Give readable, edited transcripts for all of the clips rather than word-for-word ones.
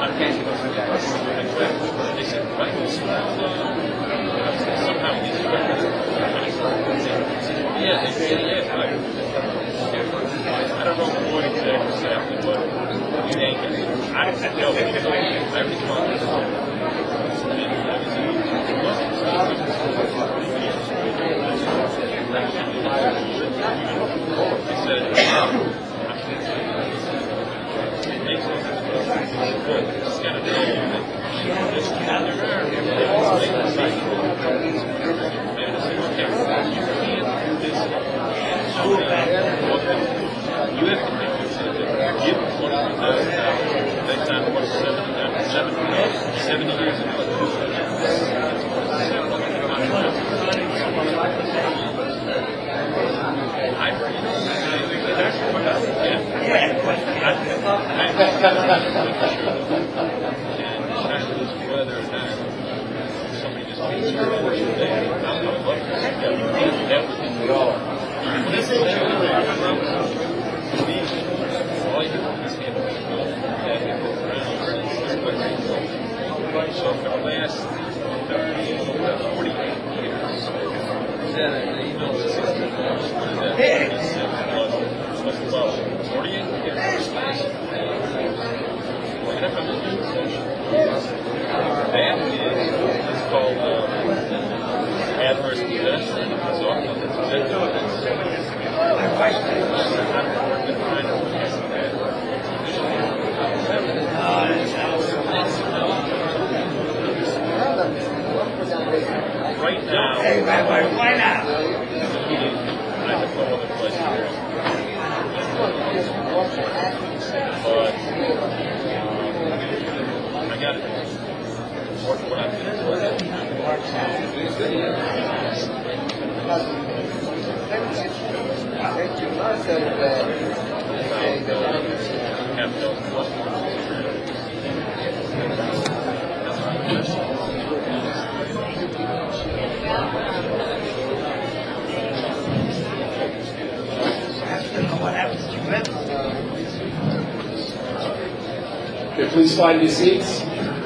Okay, please find your seats.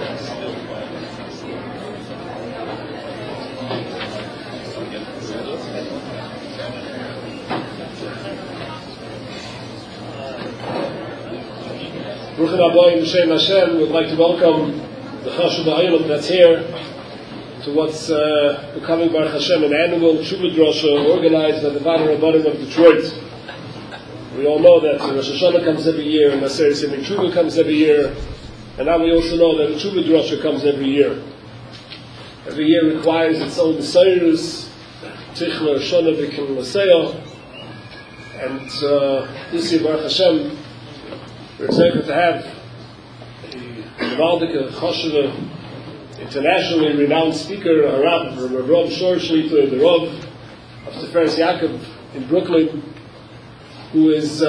Baruch Aboyim B'Shem Hashem. We'd like to welcome the Chashuv Ha'olam that's here to what's becoming Baruch Hashem an annual Tshuva Drosha organized by the Vada Rabbanim of Detroit. We all know that Rosh Hashanah comes every year, and Aseret Yemei Tshuva comes every year, and now we also know that the Tshuva Drosha comes every year. Every year requires its own Messiahs, Tichler, Shona, V'Kim, Masayah, and this year, Baruch Hashem, we're excited to have a Gewaldige, Choshev, internationally renowned speaker, Rav Shor Shlita, the Rav of Tiferes Yaakov in Brooklyn, who is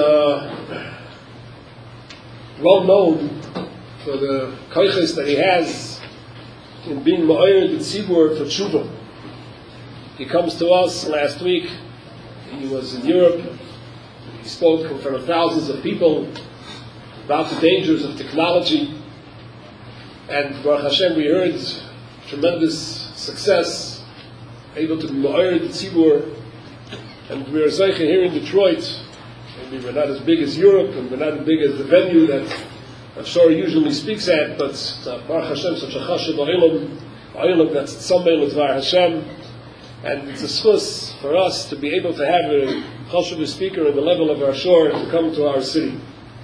well known for the koiches that he has in being ma'oyer the tzibur for tshuva. He comes to us last week. He was in Europe. He spoke in front of thousands of people about the dangers of technology. And Baruch Hashem, we heard tremendous success, able to be ma'oyer the tzibur. And we're zeicha here in Detroit. Maybe we're not as big as Europe, and we're not as big as the venue that I'm sure usually speaks at, but Baruch Hashem, such a chashuv ha'olam, that's Tzomei L'Dvar Hashem, and it's a schus for us to be able to have a chashuv speaker at the level of our shore to come to our city.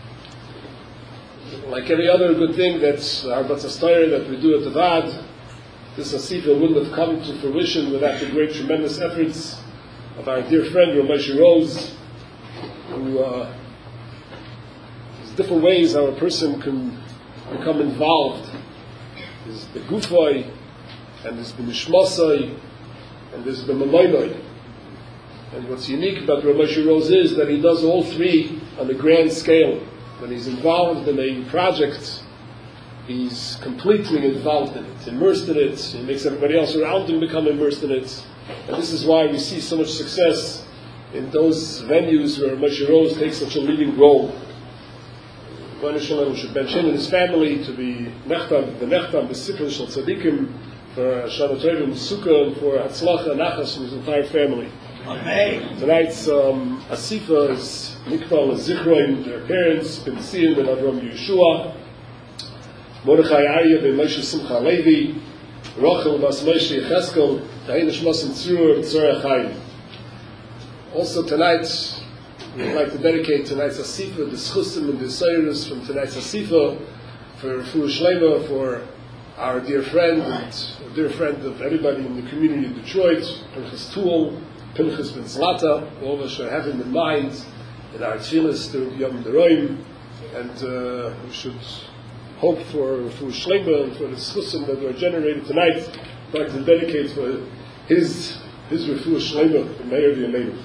Like every other good thing that's our batzastayr that we do at the Vad, this asifa wouldn't have come to fruition without the great, tremendous efforts of our dear friend Rav Moshe Rose, who there's different ways how a person can become involved. There's the gufay, and there's the nishmasai, and there's the mamoinoi. And what's unique about Rav Moshe Rose is that he does all three on a grand scale. When he's involved in a project, he's completely involved in it, immersed in it. He makes everybody else around him become immersed in it. And this is why we see so much success in those venues where Moshe Rose takes such a leading role. Rebbeinu Shalom should mention in his family to be Nechtam, the Sifra Shal Tzadikim, for Shana Tovim Sukkah, and for Hatzlacha and Nachas from his entire family. Amen. Tonight's Asifa is Mikval and Zichroin, their parents, Ben Sion, Ben Avram Yeshua, Mordechai Aryeh, Ben Moshe Simcha Levi, Rachel Bas Moshe Yecheskel, Tahin Shmas and Tzur, and Tzorah Chaim. Also tonight, we'd like to dedicate tonight's Asifa, the Schusim and the Seiris from tonight's Asifa, for Refuah Shlema, for our dear friend, and a dear friend of everybody in the community of Detroit, Pinchas Tuol, Pinchas Ben Zlata. All of us should have him in mind in our tefillas during Yom Deroim, and we should hope for Refuah Shlema and for the Schusim that were generated tonight. I'd like to dedicate for his Refuah Shlema, the Meir V'Yameinu.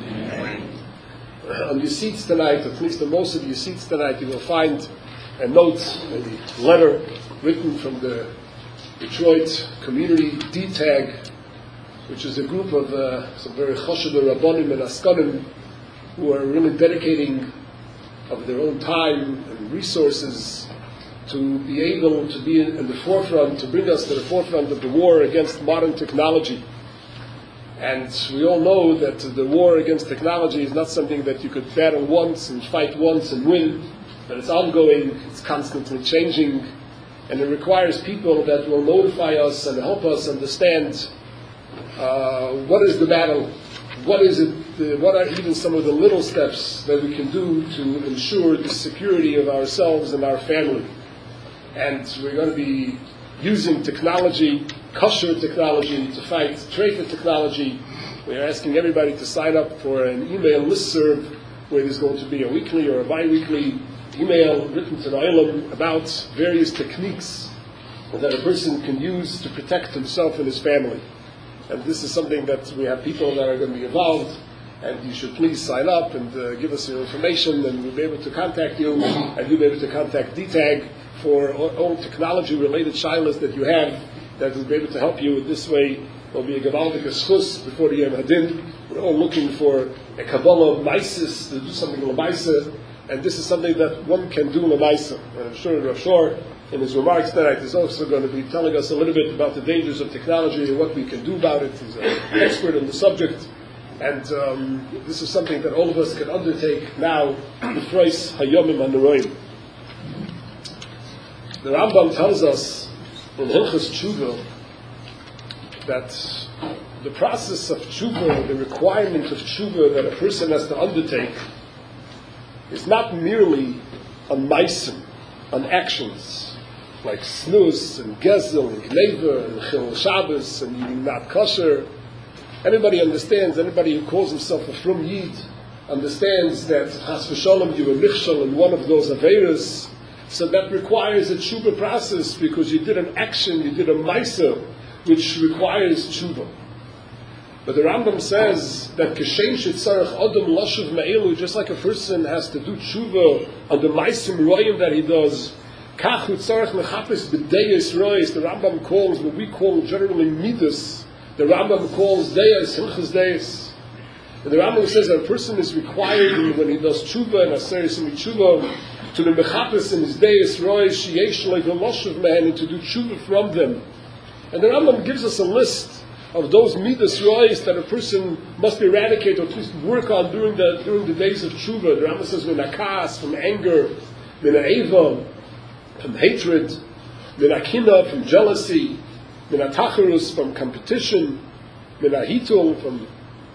On your seats tonight, at least on most of your seats tonight, you will find a note, a letter written from the Detroit Community DTAG, which is a group of some very choshev rabbonim and askanim who are really dedicating of their own time and resources to be able to be in the forefront, to bring us to the forefront of the war against modern technology. And we all know that the war against technology is not something that you could battle once and fight once and win, but it's ongoing, it's constantly changing, and it requires people that will notify us and help us understand what is the battle, what is it, what are even some of the little steps that we can do to ensure the security of ourselves and our family. And we're going to be using technology, kosher technology, to fight treifa technology. We are asking everybody to sign up for an email listserv where there's going to be a weekly or a bi-weekly email written to the Olam about various techniques that a person can use to protect himself and his family. And this is something that we have people that are going to be involved, and you should please sign up and give us your information, and we'll be able to contact you, and you'll be able to contact DTAG for all technology-related shilas that you have that will be able to help you. This way, there'll be a gavaldik schus before the Yom Hadin. We're all looking for a Kabbalah Maisis, to do something L'maisa, and this is something that one can do L'maisa. And I'm sure Rav Shor, in his remarks tonight, is also going to be telling us a little bit about the dangers of technology and what we can do about it. He's an expert on the subject, and this is something that all of us can undertake now, the phrase Hayomim HaNeroim. The Rambam tells us in Hilchos Tshuva that the process of tshuva, the requirement of tshuva that a person has to undertake, is not merely on maisim, on actions, like snus and gezel and gneva and chil Shabbos and eating not kosher. Anybody understands, anybody who calls himself a frum yid, understands that chas v'sholom you were nichshel in one of those aveiros. So that requires a tshuva process, because you did an action, you did a maisa, which requires tshuva. But the Rambam says that kashem shetzarech adam lashuv me'elu, just like a person has to do tshuva on the maisim royim that he does, kach tzarech mechapes b'deyos royis. The Rambam calls what we call generally midas. The Rambam calls deyos hilchos deyos. And the Rambam says that a person is required when he does tshuva and aseres and tshuva to the mechapes in his deyos royis sheyesh like a lashuv me'en, and to do tshuva from them. And the Rambam gives us a list of those midas rois that a person must eradicate, or at least work on during the days of tshuva. The Rambam says minakas, from anger, mina'eva, from hatred, minakina, from jealousy, minatacharus, from competition, minahitul, from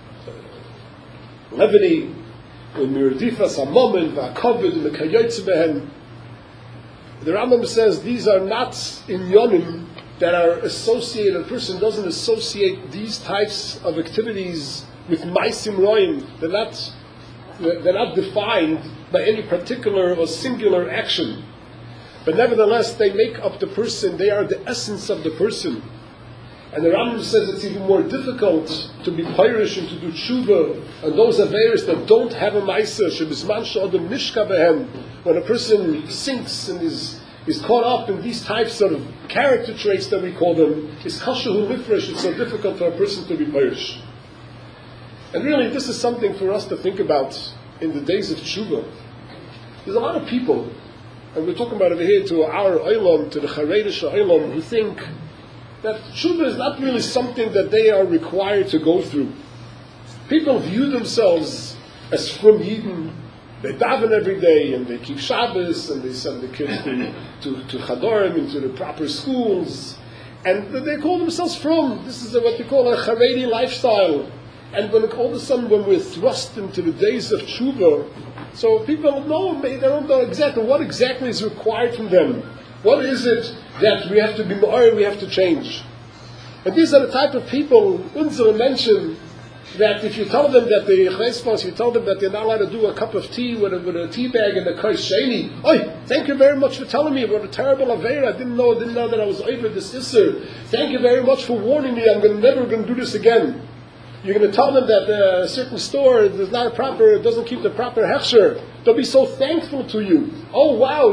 levity, mirdifas hamomen, va'akovid, mikayotze behen. The Rambam says these are not inyonim that are associated. A person doesn't associate these types of activities with maisim roim. They're not defined by any particular or singular action. But nevertheless, they make up the person. They are the essence of the person. And the Rambam says it's even more difficult to be pirish and to do tshuva and those aveiros that don't have a maisa. Shebizman she'adam nishka behem, when a person sinks and is caught up in these types of character traits that we call them, is kashahu lifresh. It's so difficult for a person to be pirish. And really, this is something for us to think about in the days of tshuva. There's a lot of people and we're talking about over here to our Olam, to the Charedish Olam, who think that tshuva is not really something that they are required to go through. People view themselves as from Yidden. They daven every day, and they keep Shabbos, and they send the kids to Chadorim, into the proper schools, and they call themselves from. This is what they call a Charedi lifestyle. And when all of a sudden, when we're thrust into the days of tshuva, so people they don't know exactly what exactly is required from them. What is it that we have to be more, we have to change? And these are the type of people, Unzere mention, that if you tell them that you tell them that they're not allowed to do a cup of tea with a tea bag and a kais sheni. Oi, thank you very much for telling me about a terrible aveira. I didn't know that I was over this isser. Thank you very much for warning me. I'm never going to do this again. You're going to tell them that a certain store doesn't keep the proper hechsher. They'll be so thankful to you. Oh wow,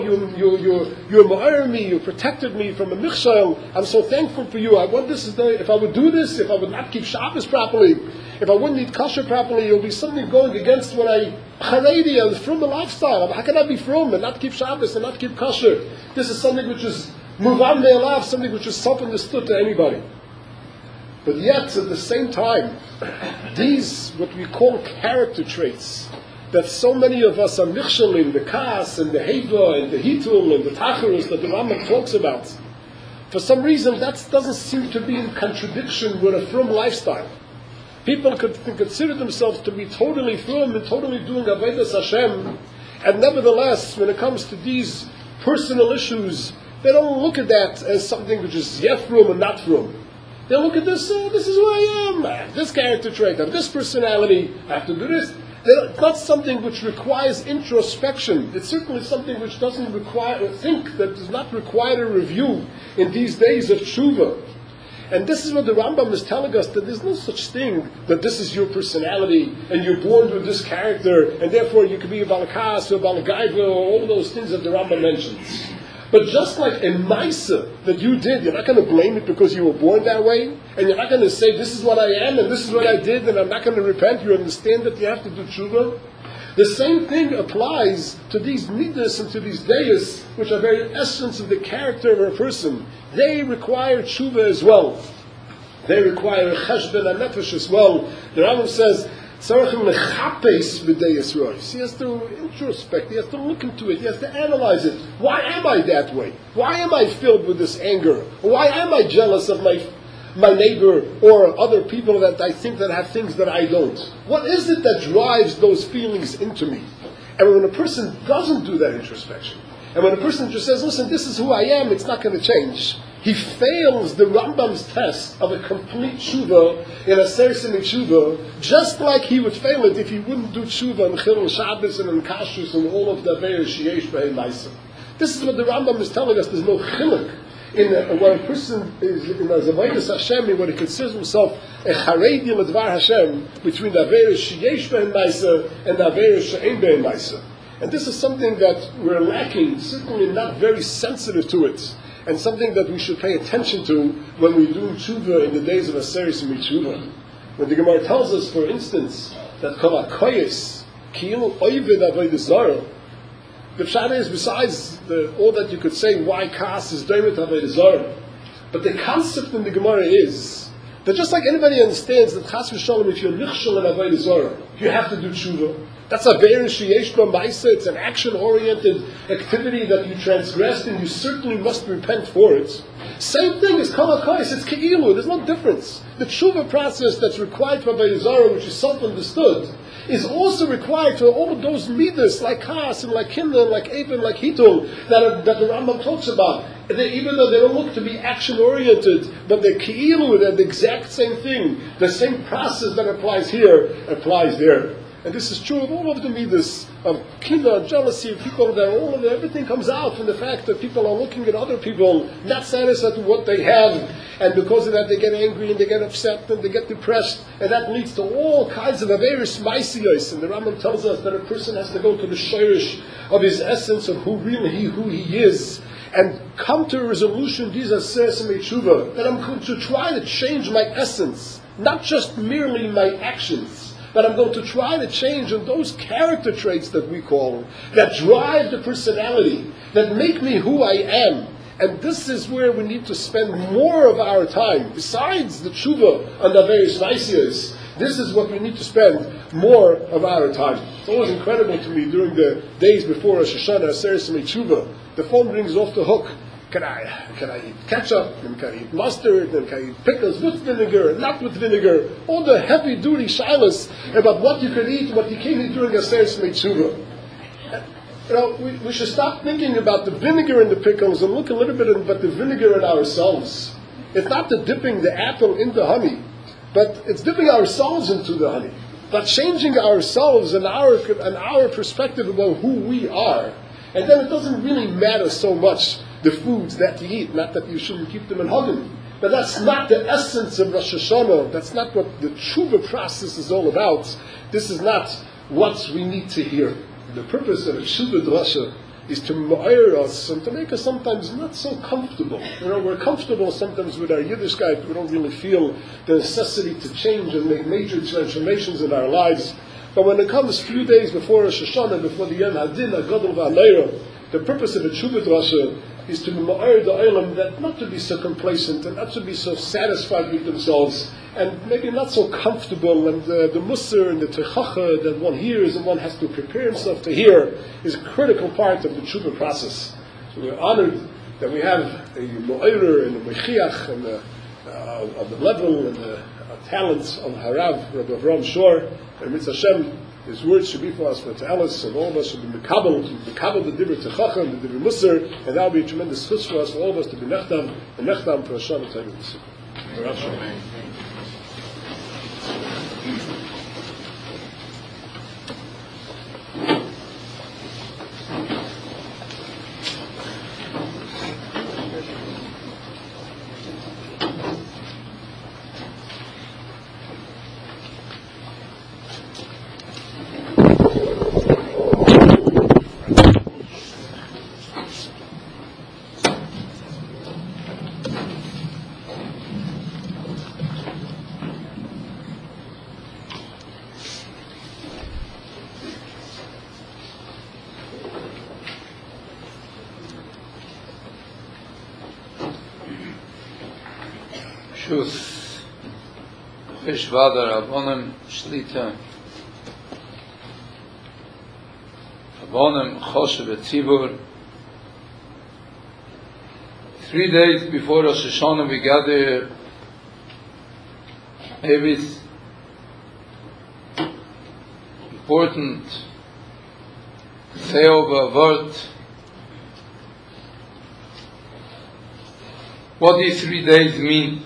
you ma'ar me, you protected me from a michshel. I'm so thankful for you. If I would do this, if I would not keep Shabbos properly, if I wouldn't eat kosher properly, it would be something going against what Haredi, I was from the lifestyle. How can I be from and not keep Shabbos and not keep kosher? This is something which is muvan me'alav, something which is self-understood to anybody. But yet, at the same time, these, what we call character traits, that so many of us are michshalim, the kas and the heva and the hitul and the tacharus that the Rambam talks about, for some reason that doesn't seem to be in contradiction with a frum lifestyle. People could consider themselves to be totally frum and totally doing avodas Hashem, and nevertheless, when it comes to these personal issues, they don't look at that as something which is yet frum and not frum. They look at this, this is who I am, I have this character trait, I have this personality, I have to do this. It's not something which requires introspection. It's certainly something which doesn't require, that does not require a review in these days of tshuva. And this is what the Rambam is telling us, that there's no such thing that this is your personality and you're born with this character and therefore you can be a balakas or a balagaiva or all those things that the Rambam mentions. But just like a maisa that you did, you're not going to blame it because you were born that way, and you're not going to say, this is what I am, and this is what I did, and I'm not going to repent. You understand that you have to do tshuva. The same thing applies to these midas and to these deis, which are very essence of the character of a person. They require tshuva as well. They require cheshben and nefesh as well. The Rambam says, he has to introspect, he has to look into it, he has to analyze it. Why am I that way? Why am I filled with this anger? Why am I jealous of my neighbor or other people that I think that have things that I don't? What is it that drives those feelings into me? And when a person doesn't do that introspection, and when a person just says, listen, this is who I am, it's not going to change, he fails the Rambam's test of a complete tshuva in a sersim tshuva, just like he would fail it if he wouldn't do tshuva in Chilul Shabbos and in Kashrus and all of the Aveir Sheyesh B'Hei Maisa. This is what the Rambam is telling us. There's no chiluk in when a person is in a Zavodas Hashem, when he considers himself a Charedi L'Dvar Hashem, between the Aveir Sheyesh B'Hei Maisa and the Aveir She'ein B'Hei Maisa. And this is something that we're lacking, certainly not very sensitive to it, and something that we should pay attention to when we're doing tshuva in the days of Aseris and Tshuva. When the Gemara tells us, for instance, that kol hakoyes ki'il oived avodas zara, the pshat is, besides all that you could say, why kas is doimet avodas zara, but the concept in the Gemara is that just like anybody understands that chas v'shalom, if you're nichshel in avodas zara, you have to do tshuva. That's a very sheyesh b'maisa. It's an action-oriented activity that you transgressed, and you certainly must repent for it. Same thing as kol hakoyes. It's keilu. There's no difference. The tshuva process that's required for avodas zara, which is self-understood, is also required for all of those midas, like kas and like kinda, and like even like hitul, that the Rambam talks about. Even though they don't look to be action-oriented, but they're keilu, they're the exact same thing. The same process that applies here applies there. And this is true of all of the midas of kina, jealousy, people that everything comes out from the fact that people are looking at other people, not satisfied with what they have, and because of that they get angry and they get upset and they get depressed, and that leads to all kinds of averis maisiyos. And the Rambam tells us that a person has to go to the shirish of his essence of who he is, and come to a resolution, these are sesame tshuva, that I'm going to try to change my essence, not just merely my actions, but I'm going to try to change in those character traits that we call, that drive the personality, that make me who I am. And this is where we need to spend more of our time. Besides the tshuva and the various vaisias, this is what we need to spend more of our time. It's always incredible to me during the days before Rosh Hashanah, Aseres Yemei Tshuva. The phone rings off the hook. Can I eat ketchup? And can I eat mustard? And can I eat pickles with vinegar and not with vinegar? All the heavy-duty shilas about what you can eat, what you can't eat during Aseres Yemei Tshuva. You know, we should stop thinking about the vinegar in the pickles and look a little bit about the vinegar in ourselves. It's not the dipping the apple in the honey, but it's dipping ourselves into the honey. But changing ourselves and our perspective about who we are. And then it doesn't really matter so much the foods that you eat, not that you shouldn't keep them in Hagen. But that's not the essence of Rosh Hashanah. That's not what the tshuva process is all about. This is not what we need to hear. The purpose of a tshuva drasha is to ma'ir us and to make us sometimes not so comfortable. You know, we're comfortable sometimes with our Yiddishkeit. We don't really feel the necessity to change and make major transformations in our lives. But when it comes a few days before Rosh Hashanah, before the Yom Hadin, HaGadol VaHaNeira, the purpose of a tshuva drasha is to ma'ir the olam, that not to be so complacent and not to be so satisfied with themselves and maybe not so comfortable, and the musar and the techacha that one hears and one has to prepare himself to hear is a critical part of the tshuva process. So we're honored that we have a ma'ir and a mechiach and of the level and the talents of Harav, Rabbi Avram Shor, and Mitzvah Hashem. His words should be for us, for Ta'alis, and all of us should be mekabel the Dibur Techacha and the Dibur Musar, and that will be a tremendous chus for us, for all of us to be nechtam, and nechtam for Hashem and Tayyid Yisrael. Shus Fishvada Rabbonim Shlita Rabbonim Choshev Tzibur. 3 days before Rosh Hashanah we gather. Maybe it's important to say over a word what these 3 days mean.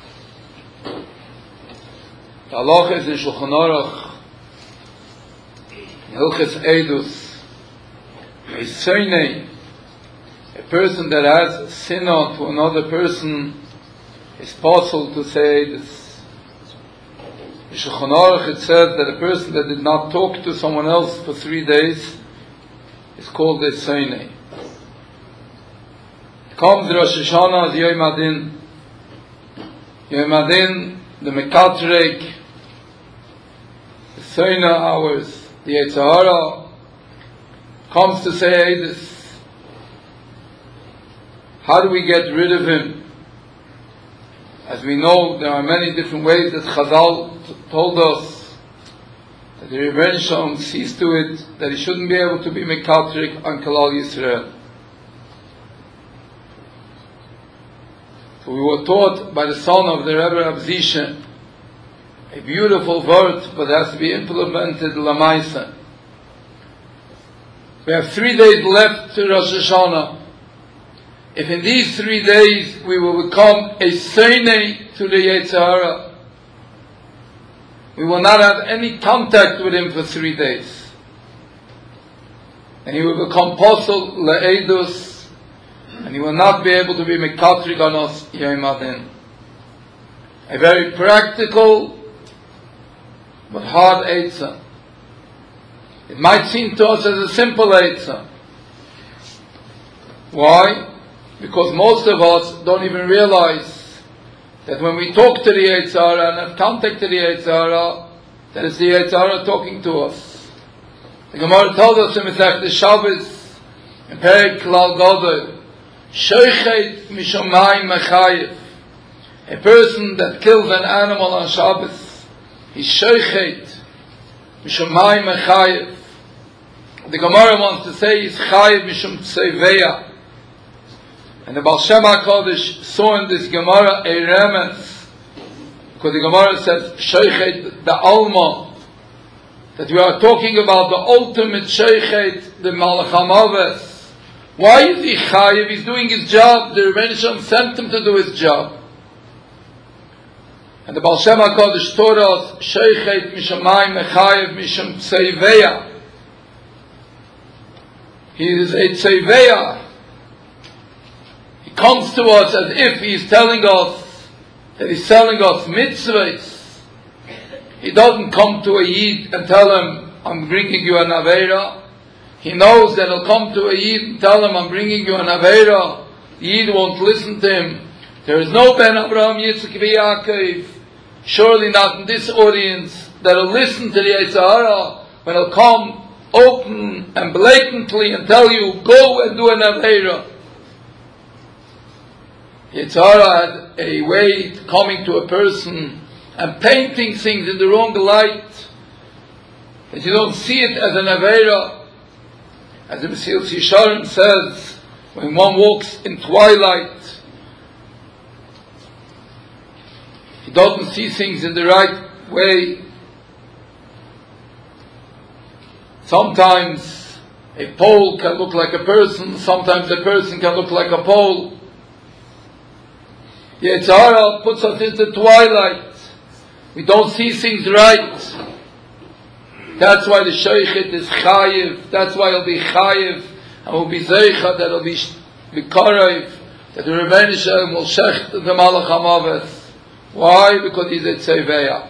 The halacha is in Shulchan Aruch, Hilchos Eidus, a person that has sinah to another person is possible to say this. In Shulchan Aruch it said that a person that did not talk to someone else for 3 days is called a Seinei. It comes Rosh Hashanah as Yom Adin. Yom Adin, the Mekatrek, the Seinei hours, the Yetzer Hara comes to say this. How do we get rid of him? As we know, there are many different ways that Chazal told us that the Rebbeinu Shalom sees to it that he shouldn't be able to be Mekatrek on Kalal Yisrael. So we were taught by the son of the Rebbe Rav Zisha, a beautiful word, but it has to be implemented Lamaisa. We have 3 days left to Rosh Hashanah. If in these 3 days we will become a Seinei to the Yetzer Hara, we will not have any contact with him for 3 days. And he will become Posel Le'edus, and he will not be able to be Mekatrig on us Yom Adin. A very practical but hard Eitzah. It might seem to us as a simple Eitzah. Why? Because most of us don't even realize that when we talk to the Yetzer Hara and have contact to the Yetzer Hara, That is the Yetzer Hara talking to us. The Gemara told us in Masechet Shabbos, in Perek Klal Gadol, Shoichet mishamayim mechayev. A person that kills an animal on Shabbos, he's shoichet mishamayim mechayev. The Gemara wants to say he's chayev mishum tseveya. And the Baal Shem HaKadosh saw in this Gemara a remes, because the Gemara says shoichet the alma, that we are talking about the ultimate shoichet, the Malach HaMavet. Why is he chayiv? He's doing his job. The Rebbeinu Shalom sent him to do his job. And the Baal Shem HaKadosh taught us, Sheichet mishamayim mechayiv misham tzeiveya. He is a tzeiveya. He comes to us as if he is telling us that he's telling us mitzvahs. He doesn't come to a Yid and tell him, I'm bringing you an Aveira. He knows that he'll come to a Yid and tell him, I'm bringing you an Aveira. The Yid won't listen to him. There is no Ben Abraham Yitzchak Yaakov, surely not in this audience, that will listen to the Yetzer Hara when he'll come open and blatantly and tell you, go and do an Aveira. Yetzer Hara had a way of coming to a person and painting things in the wrong light, that you don't see it as an Aveira. As the Mesilas Yesharim says, when one walks in twilight, he doesn't see things in the right way. Sometimes a pole can look like a person, sometimes a person can look like a pole. The Yetzer Hara puts us into twilight. We don't see things right. That's why the Sheichet is Chayiv. That's why he'll be Chayiv. And will be Zeicha, that he'll be Karev. That the Rebbeinu Shalom will Shecht the Malach HaMavet. Why? Because he's a Tzeveya.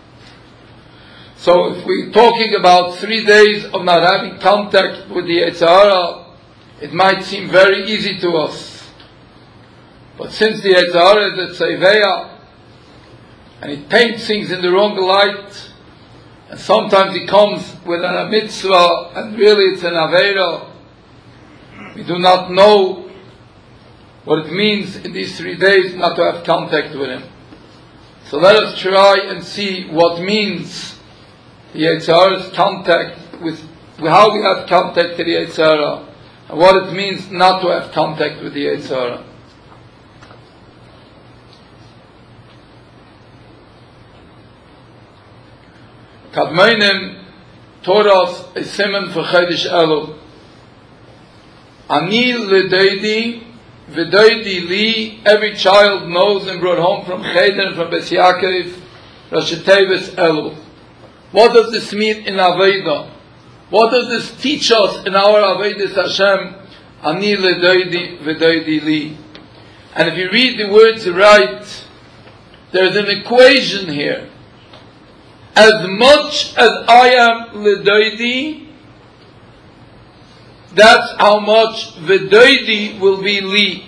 So if we're talking about 3 days of not having contact with the Yetzer Hara, it might seem very easy to us. But since the Yetzer Hara is a Tzeveya, and it paints things in the wrong light, and sometimes he comes with a mitzvah, and really it's an Aveira. We do not know what it means in these 3 days not to have contact with him. So let us try and see what means the Yetzer Hara's contact with how we have contact with the Yetzer Hara, and what it means not to have contact with the Yetzer Hara. Kadmonim taught us a siman for Chodesh Elul. Ani l'doidi, v'doidi li, every child knows and brought home from Cheder and from Beis Yaakov, Rosh Tevis Elul. What does this mean in Aveda? What does this teach us in our Avedas Hashem? Ani l'doidi, v'doidi li. And if you read the words right, there's an equation here. As much as I am l'doidi, that's how much v'doidi will be li.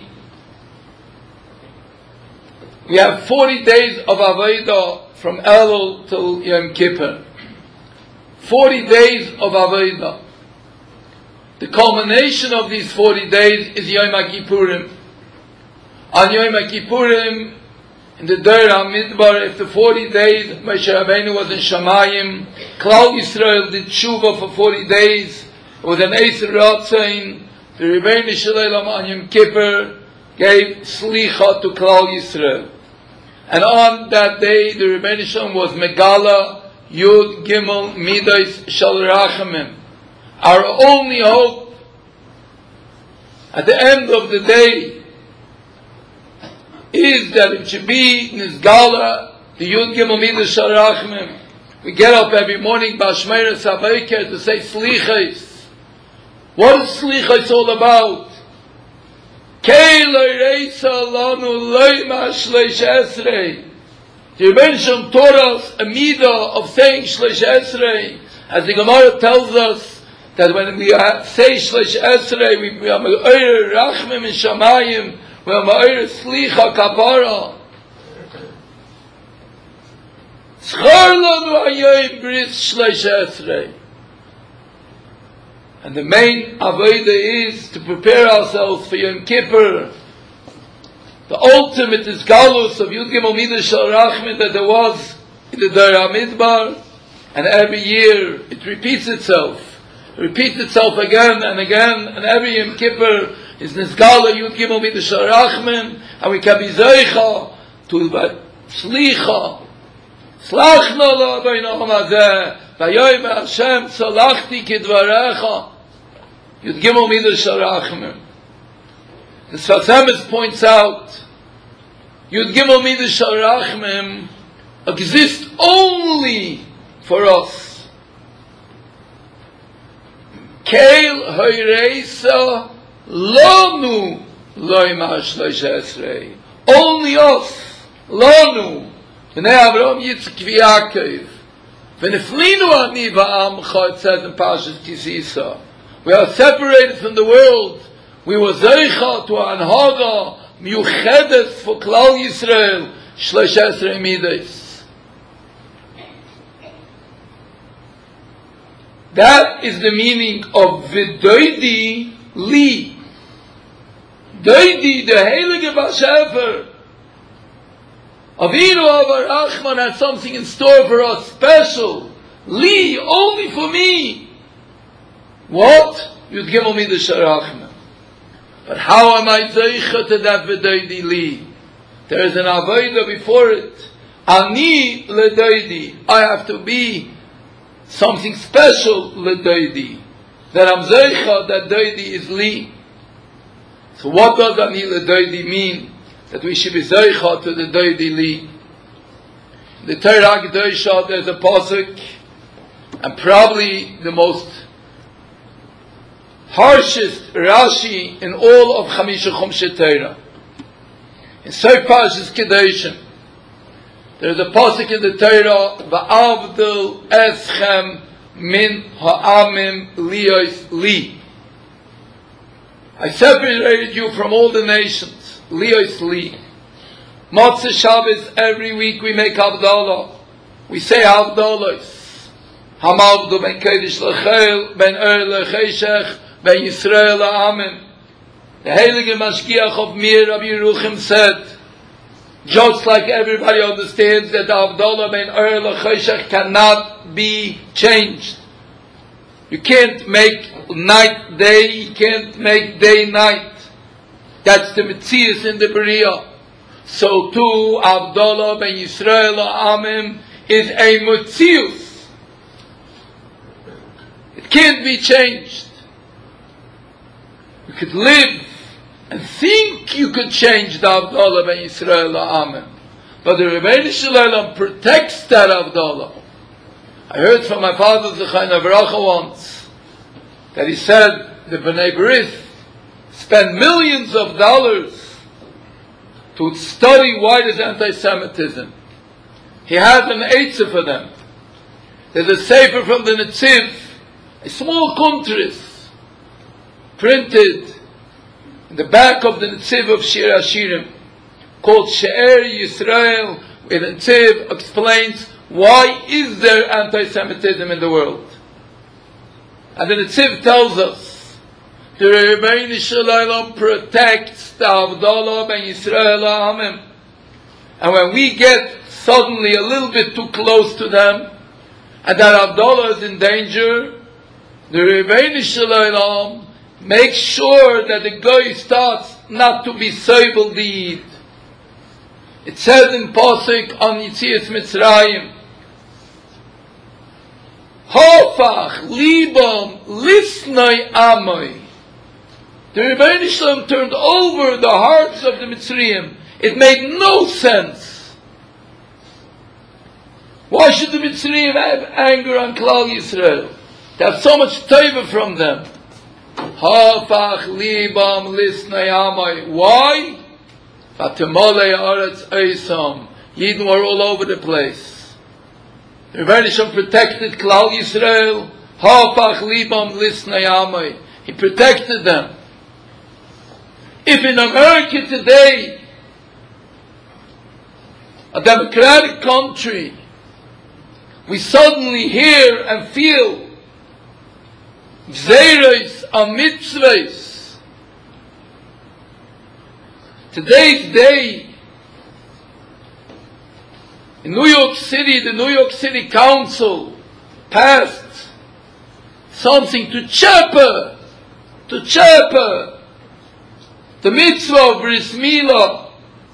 We have 40 days of Avodah from Elul till Yom Kippur. 40 days of Avodah. The culmination of these 40 days is Yom HaKippurim. On Yom HaKippurim, in the Deir HaMidbar, after 40 days, Moshe Rabbeinu was in Shamayim. Klal Yisrael did Tshuva for 40 days. It was an Eser Ratzain. The Rebbeinu Shalom on Yom Kippur gave Slicha to Klal Yisrael. And on that day, the Rebbeinu Shalom was Megala, Yud, Gimel, Midas, Shal Rachamim. Our only hope at the end of the day is that it should be Nizgala, the Yud Gimel Midas Sharachmim. We get up every morning, Bashmeira Sabayker, to say Slichais. What is Slichais all about? Kei Le'reisa Lanu Le'ma Shleish Esrei. The Rebbeinu Shalom taught us a midah of saying Shleish Esrei. As the Gemara tells us, that when we say Shleish Esrei, we are Me'er Rachmim in Shamayim, we are Me'er Slicha Kapara. And the main avodah is to prepare ourselves for Yom Kippur. The ultimate is galus of Yud Gimel Midas Shal Rachman that there was in the Dor HaMidbar, and every year it repeats itself. It repeats itself again and again, and every Yom Kippur is Nizgala Yud Gimel Midas Shal Rachman, and we can be Zeicha to Slicha. Slachna lo Adoinam Hazeh, Vayoyim Hashem Salachti Kidvarecha. Yud Gimel Midas Shal Rachman. The Sfas Emes points out, Yud Gimel Midas Shal Rachman exists only for us. Keil Hoyreisa Lonu Loimar Shloisha Esrei. Only us. Lonu. B'nei Avraham Yitzchak v'Yaakov. V'neflinu ani v'amcha, it says in Parshas Kisisa. We are separated from the world. We were zeicha to an haga miuchedes for Klal Yisrael, shlosh esrei midas. That is the meaning of v'doidi li. Doidi, the heilige Bashefer. Avinu Avar Achman has something in store for us, special. Li, only for me. What? Yud Gimel Midas Shal Rachman. But how am I zeicha to that v'doidi li? There is an avodah before it. Ani l'doidi. I have to be something special l'doidi. That I'm zeicha, that doidi is li. So what does ani l'doidi mean? That we should be zeicha to the doidi li. In the Torah Kedosha there's a pasuk, and probably the most harshest Rashi in all of Chamisha Chumshe Torah. In Sefer Parshas Kedoshim, there is a pasuk in the Torah, Va'avdil eschem min ha'amim liyos li. I separated you from all the nations, liyos li. Motzei Shabbos, every week we make Havdalah. We say Havdalahs. Hamavdu ben Kodesh l'chel, ben l'cheshech, Ben Yisrael Amen. The Heilige Mashgiach of Mir Rabbi Yeruchim said, just like everybody understands that the Havdalah Ben L'Choshech cannot be changed. You can't make night day, you can't make day night. That's the Metzius in the Beriah. So too, Havdalah Ben Yisrael Amen is a Metzius. It can't be changed. You could live and think you could change the Havdalah Ben Yisrael Amen. But the Rebbeinu Shalom protects that Havdalah. I heard from my father Zechayna Baracha once that he said the B'nai B'rith spend millions of dollars to study why there's anti-Semitism. He has an eitzah for them. There's a sefer from the Netziv, a small contrast, printed in the back of the Netziv of Shir Hashirim, called She'er Yisrael, where the Netziv explains why is there anti-Semitism in the world. And the Netziv tells us the Rebbeinu Shalom protects the Havdalah Ben Yisrael Amen. And when we get suddenly a little bit too close to them, and that Havdalah is in danger, the Rebbeinu Shalom make sure that the guy starts not to be soibel deed. It says in Pasuk on Yitzias Mitzrayim, Hofach libam lisnai amoi. The Rebbeinu Shalom turned over the hearts of the Mitzrayim. It made no sense. Why should the Mitzrayim have anger on Klal Yisrael? They have so much teva from them. Hafach libam lisnei amai. Why? Fatemolei aretz eisam. Yidden were all over the place. The Rebbeinu Shalom protected Klal Yisrael. Hafach libam lisnei amai. He protected them. If in America today, a democratic country, we suddenly hear and feel Gzeiros and mitzvahs. Today's day, in New York City, the New York City Council passed something to chapter the mitzvah of Bris Milah.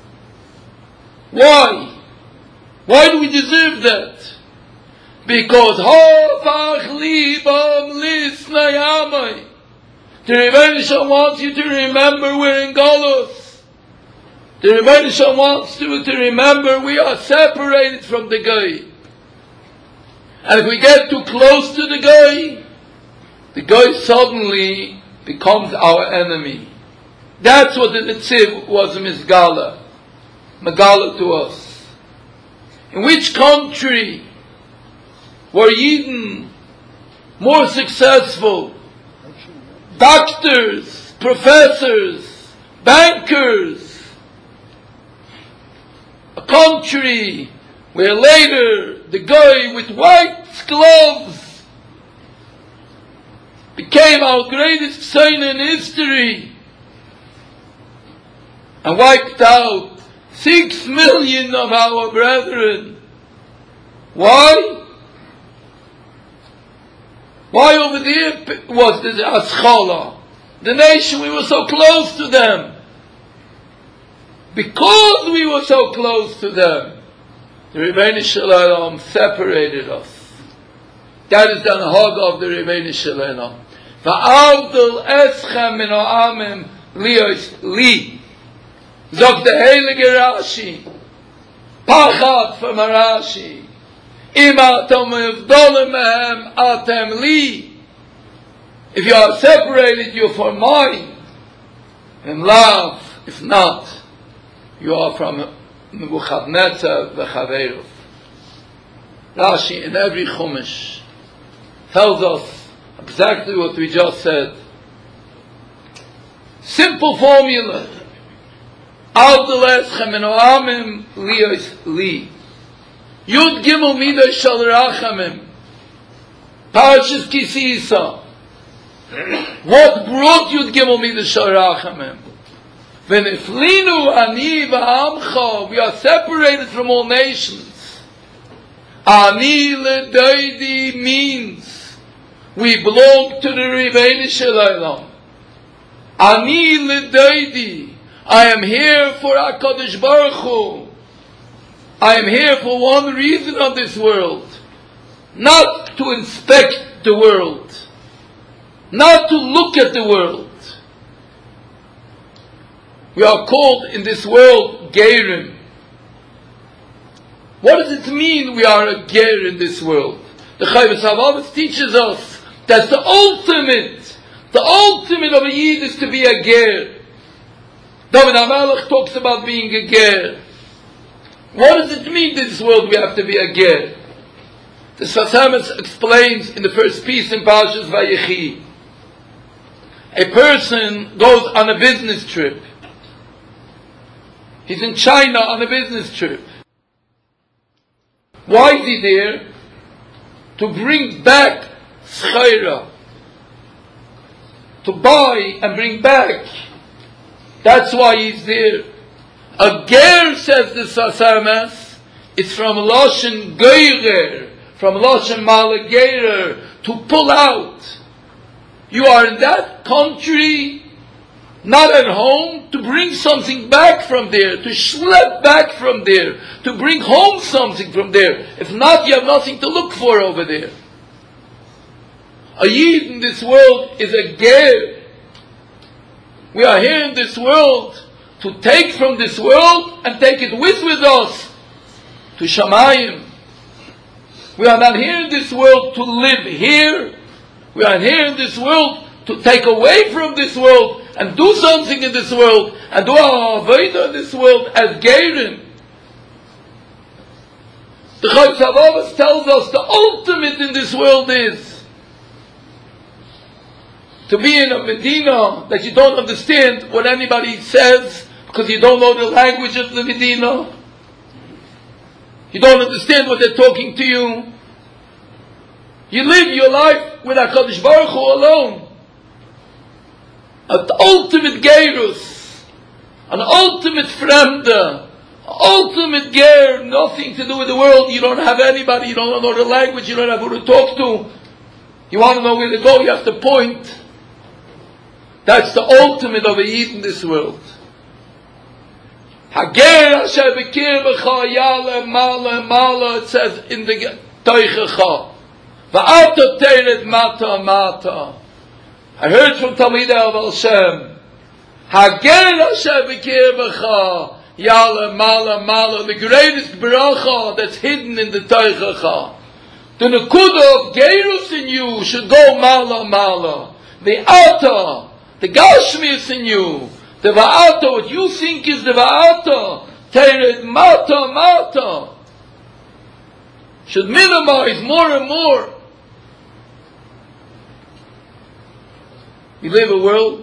Why? Why do we deserve that? Because Hofach Libam Lisnai Amai. The Rebbeinu Shalom wants you to remember we're in Golus. The Rebbeinu Shalom wants you to remember we are separated from the Goy. And if we get too close to the Goy suddenly becomes our enemy. That's what the Netziv was Megala to us. In which country were Yidden more successful? Doctors, professors, bankers. A country where later the guy with white gloves became our greatest saint in history and wiped out 6 million of our brethren. Why? Why over there was the Aschala? The nation, we were so close to them. Because we were so close to them, the Rebbeinu Shalom separated us. That is the Anhag of the Rebbeinu Shalom. Va'avdul eschem min ha'amim li. Zog the Heilige Rashi. Pachat from Rashi. Ima atam yivdolim mehem atem li. If you are separated, you are for mine. And love, if not, you are from Nebuchadnezzar v'chaverov. Rashi in every Chumash tells us exactly what we just said. Simple formula. Al d'leschem en oamim liyos li. Yud gimel midah shal rachamim. Parashas Kisisa. What brought Yud gimel midah shal rachamim? V'niflinu ani v'amcha. We are separated from all nations. Ani l'doidi means we belong to the Rebbeinu Shalom. Ani l'doidi. I am here for HaKadosh Baruch Hu. I am here for one reason on this world. Not to inspect the world. Not to look at the world. We are called in this world Gerim. What does it mean we are a Ger in this world? The Chovos HaLevavos teaches us that the ultimate of a Yid is to be a Ger. David HaMelech talks about being a Ger. What does it mean in this world we have to be a Ger? The Sfas Emes explains in the first piece in Parashas Vayechi. A person goes on a business trip. He's in China on a business trip. Why is he there? To bring back Schaira. To buy and bring back. That's why he's there. A ger, says the Sfas Emes, is from Lashon Geirer, from Lashon Malagerer, to pull out. You are in that country, not at home, to bring something back from there, to schlep back from there, to bring home something from there. If not, you have nothing to look for over there. A Yid in this world is a ger. We are here in this world to take from this world and take it with us to Shamayim. We are not here in this world to live here. We are here in this world to take away from this world and do something in this world and do our avodah in this world as Gerim. The Chovos HaLevavos tells us the ultimate in this world is to be in a Medina that you don't understand what anybody says because you don't know the language of the Medina. You don't understand what they're talking to you. You live your life with HaKadosh Baruch Hu alone. An ultimate Geirus, an ultimate Fremde, ultimate Ger, nothing to do with the world. You don't have anybody, you don't know the language, you don't have who to talk to. You want to know where to go, you have to point. That's the ultimate of a Yid in this world. Hager asher bekir b'cha yale male male, it says in the Teichecha. Va'ato teiret mata mata. I heard from Talmidei of Al Shem. Hager asher bekir b'cha yale male male, the greatest bracha that's hidden in the Teichecha. The nekuda of Geirus in you should go mala mala. The ata, the gashmis in you, the va'ata, what you think is the va'ata, teiret mata mata, should minimize more and more. We live a world,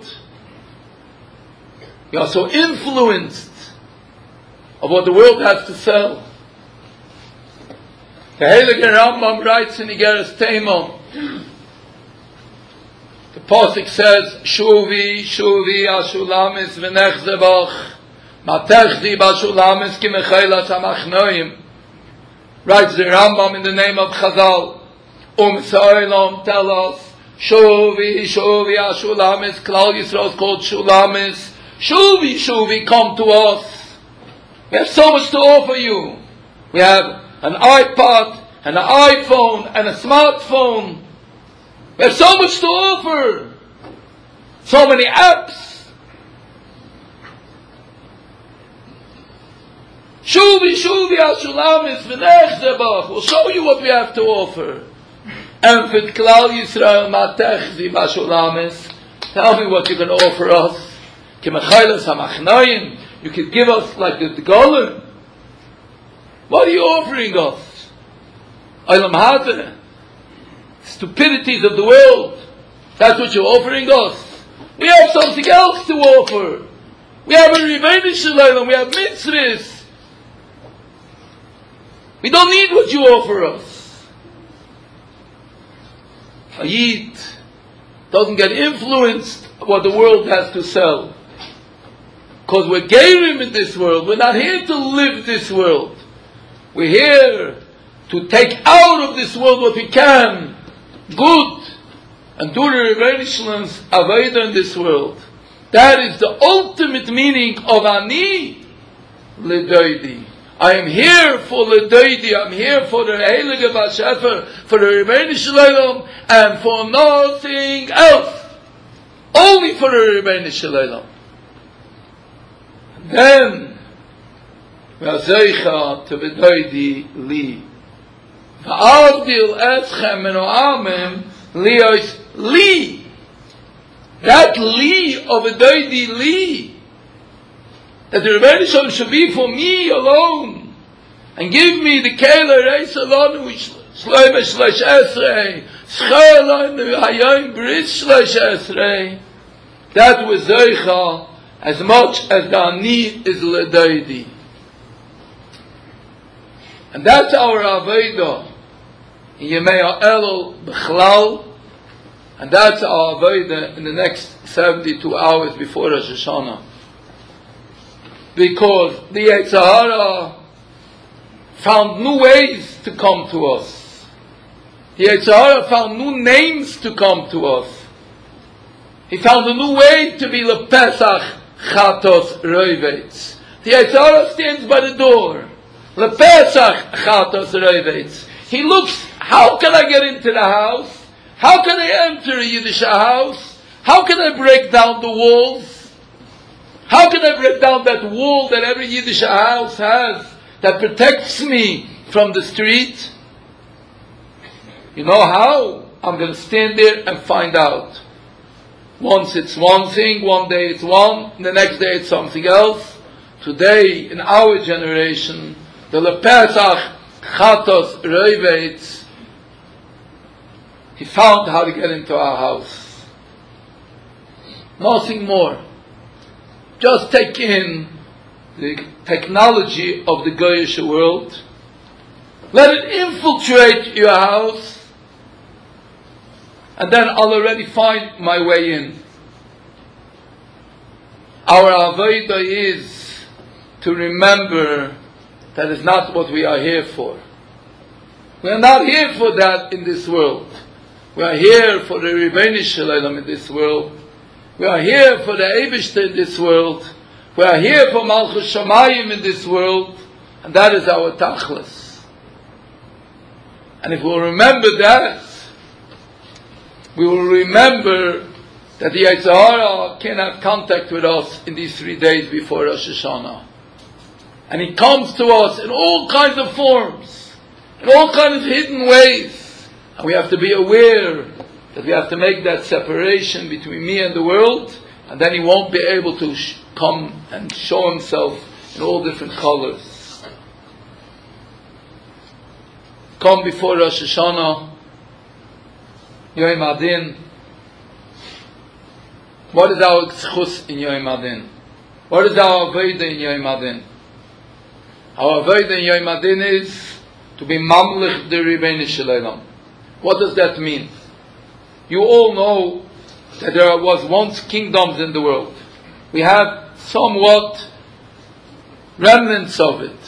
we are so influenced of what the world has to sell. The Heilige Rambam writes in Igeres Teimon, the Pasuk says, Shuvi, Shuvi, Ashulamis, V'nechze Bach, Matechzi, Bashulamis, Ki Mecheilas HaMachnoim. Writes the Rambam in the name of Chazal, Sa'olam, tell us, Shuvi, Shuvi, Ashulamis, Klal Yisrael is called Shulamis, Shuvi, Shuvi, come to us. We have so much to offer you. We have an iPod, and an iPhone, and a smartphone. We have so much to offer. So many apps. Shuvi, Shuvi, Ashulamis, V'nech Zebach. We'll show you what we have to offer. And for Klal Yisrael, Matechzi, Bashulamis. Tell me what you can offer us. Kimachaylas HaMachnoim. You can give us like the Golem. What are you offering us? Olam Hazeh. Stupidities of the world. That's what you're offering us. We have something else to offer. We have a Ribeinu Shalom. We have mitzvahs. We don't need what you offer us. A Yid doesn't get influenced by what the world has to sell. Because we're Geirim in this world. We're not here to live this world. We're here to take out of this world what we can, good, and do the Ribeinu Shalom's Avodah in this world. That is the ultimate meaning of Ani L'Doidi. I am here for L'Doidi, I'm here for the Heilige Bashefer, for the Ribeinu Shalom, and for nothing else. Only for the Ribeinu Shalom. Then, V'azeicha to v'doidi li. V'avdil eschem and o'amim lios li. That li of v'doidi li. That the Ribeinu Shalom should be for me alone. And give me the keilah reis alonu shloime shlosh esrei. Schei alonu hayom bris shlosh esrei. That was zeicha as much as the ani is l'doidi. And that's our Avodah in Yemei Elul B'chlal, and that's our Avodah in the next 72 hours before Rosh Hashanah. Because the Yetzer Hara found new ways to come to us. The Yetzer Hara found new names to come to us. He found a new way to be LePesach Chatos Roivetz. The Yetzer Hara stands by the door. LePesach Chatos Roivetz. He looks, how can I get into the house? How can I enter a Yiddish house? How can I break down the walls? How can I break down that wall that every Yiddish house has that protects me from the street? You know how? I'm going to stand there and find out. Once it's one thing, one day it's one, the next day it's something else. Today, in our generation, the LePesach Chatos Roivetz, he found how to get into our house. Nothing more. Just take in the technology of the Goyish world. Let it infiltrate your house. and then I'll already find my way in. Our avodah is to remember that is not what we are here for. We are not here for that in this world. We are here for the Ribono Shel Olam in this world. We are here for the Eibishter in this world. We are here for Malchus Shamayim in this world. And that is our tachlis. And if we'll remember that, we will remember that the Yetzer Hara can have contact with us in these 3 days before Rosh Hashanah. And he comes to us in all kinds of forms, in all kinds of hidden ways. And we have to be aware that we have to make that separation between me and the world, and then he won't be able to come and show himself in all different colors. Come before Rosh Hashanah, Yom Adin. What is our tzchus in Yom Adin? What is our avodah in Yom Adin? Our avodah in Yom Adin is to be mamlich the Ribono Shel Olam. What does that mean? You all know that there was once kingdoms in the world. We have somewhat remnants of it.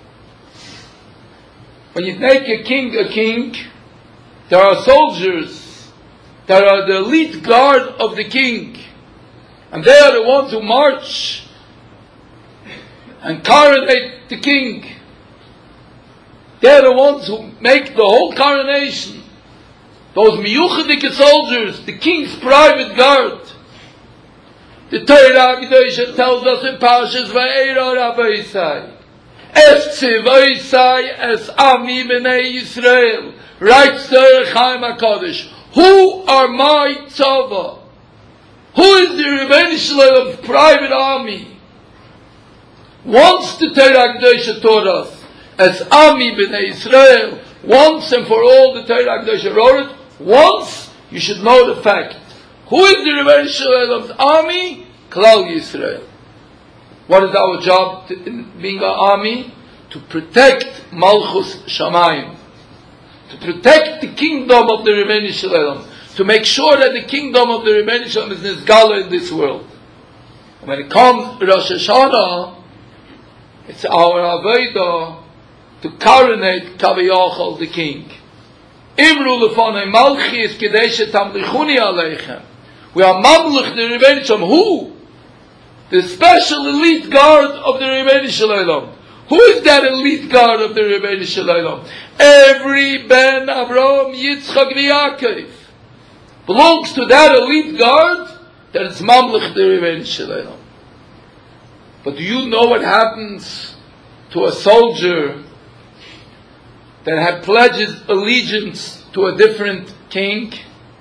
When you make a king, there are soldiers that are the elite guard of the king. And they are the ones who march and coronate the king. They are the ones who make the whole coronation. Those miyuchadike soldiers, the king's private guard. The Torah Kedosha tells us in Parshas Va'era Rabbi Yisai, Es tzivoisai es ami b'nei Yisrael, writes the Chaim HaKadosh, who are my tzava? Who is the Ribono Shel Olam's private army? Once the Torah Kedosha taught us, as Ami b'nei Yisrael, once and for all the Torah Kedosha wrote it, once you should know the fact. Who is the Ribono Shel Olam's army? Klal Yisrael. What is our job in being an army? To protect Malchus Shamayim. To protect the kingdom of the Ribono Shel Olam. To make sure that the kingdom of the Ribono Shel Olam is Nizgala in this world. And when it comes to Rosh Hashanah, it's our avodah to coronate Kaviyachal, the king. Imru lefanei malchi is kedei shetamlichuni aleichem. We are mamluch the Ribono Shel Olam. Who? The special elite guard of the Ribono Shel Olam. Who is that elite guard of the Ribono Shel Olam? Every Ben Avraham, Yitzchak, Yaakov belongs to that elite guard that is mamluch the Ribono Shel Olam. But do you know what happens to a soldier that had pledged allegiance to a different king?